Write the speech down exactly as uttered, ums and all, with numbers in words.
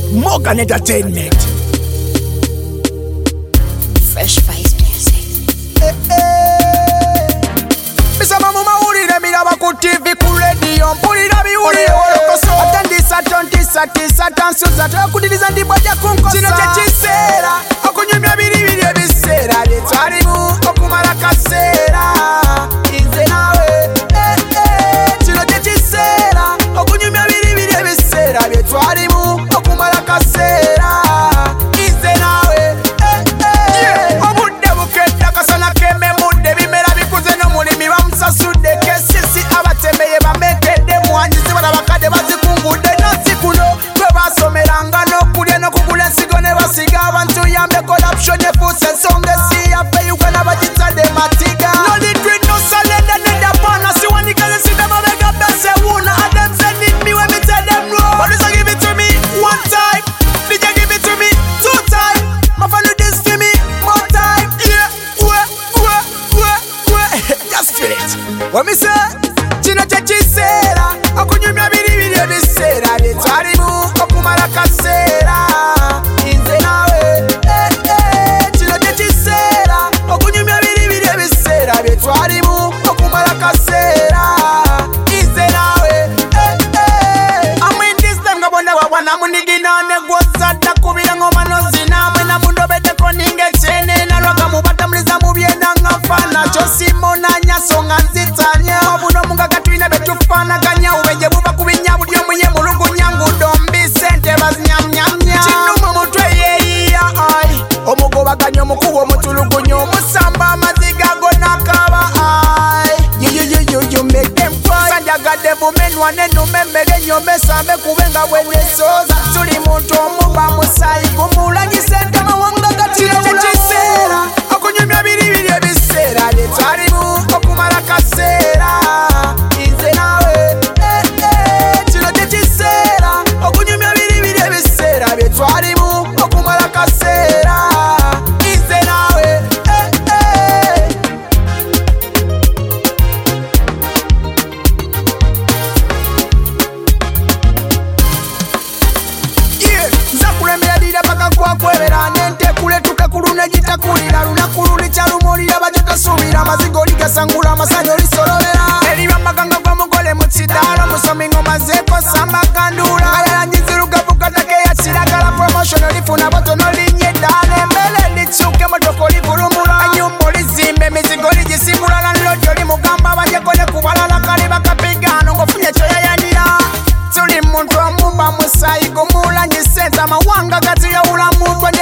Morgan Entertainment. Fresh Vice Music. Eh, eh. Bisa mamu maulire miraba ku T V ku radio mpulira biwulire olokoso atandisa tontisa tisa tansuza twakudiriza ndibwaja kunkosa kino kyekiseera okunyumya biribiri ebiseera byetwalimu okumala kaseera inze nawe eh, eh. kino kyekiseera okunyumya biribiri ebiseera byetwalimu okumala kaseera inze nawe eh, eh. obudde bukedda kasana keme mudde bimera bikuze n'omulimi bamusasudde kesisi abatemeye bamekedde muhanyizi bana bakadde bazikungudde nosi kuno kwe basomeranga n'okulya n'okugula ensigo ne basiga abantu yambe corruption efuuse ensonga esiyaffe uganda bagitadde matiga no retreat no surrender nenda pana siwanikale sida mabega bese wuna adam said need me when me tell them no but this give it to me one time D J give it to me two time my fan do this to me more time yeah we we we we just feel it what me say kino kyekiseera okunyumya biribiri ebiseera byetwalimu okumala kaseera inze nawe eh, eh. kino kyekiseera okunyumya biribiri ebiseera byetwalimu okumala kaseera inze nawe eh, eh. I'm in this time nga bonna babwana munigina negwozadda kubira ngoma nozina mwe namundobedeko ningekyene nalwaga mubatamuliza mubyenda nga nfana kyosimonanya so nga nzitanya obuno mungaga tulina betufaanaganya ubenje buva ku binyabu ly'omunye mulugunya ngudombi sente bazinyamnyamnya kinuma mutwe yeyiya ai omugobaganya omukuba omutulugunya omusamba amaziga gonakaba ai yuyuyuyuyu make them cry sanjagadde bumenwa nenuma emmere nyomesambe kubenga bwenesooza tuli muntu omuba musayi gumulanyisa entama wanga gatino kyekiseera okunyumya biribiri ebiseera byetwalimu okumala kaseera inze nawe eh, eh. kino kyekiseera okunyumya biribiri ebiseera byetwalimu okumala kaseera inze nawe eh, eh. Yeah, nzakulemera dira paka kwakwebera nente kuletuka kuluna gitakulira lunaku lulica lumulira bagitosubira amazigo ligasangula amasanyo lisololera eribambaganga gwa mugole mu kidaalo musomi ngoma zekosamba gandula ayalanyizi lugavukatake ya kiragala promotion olifuna botono linye eddaala embele likyuke motoko livulumula enyumba olizimba emizigo ligisimula landlodi olimugamba bajekole ku balala kali bakapigano ngofunye kyoyayanira tuli muntu omuba musayi gumulanyisa enza amawanga gatiyawula muntu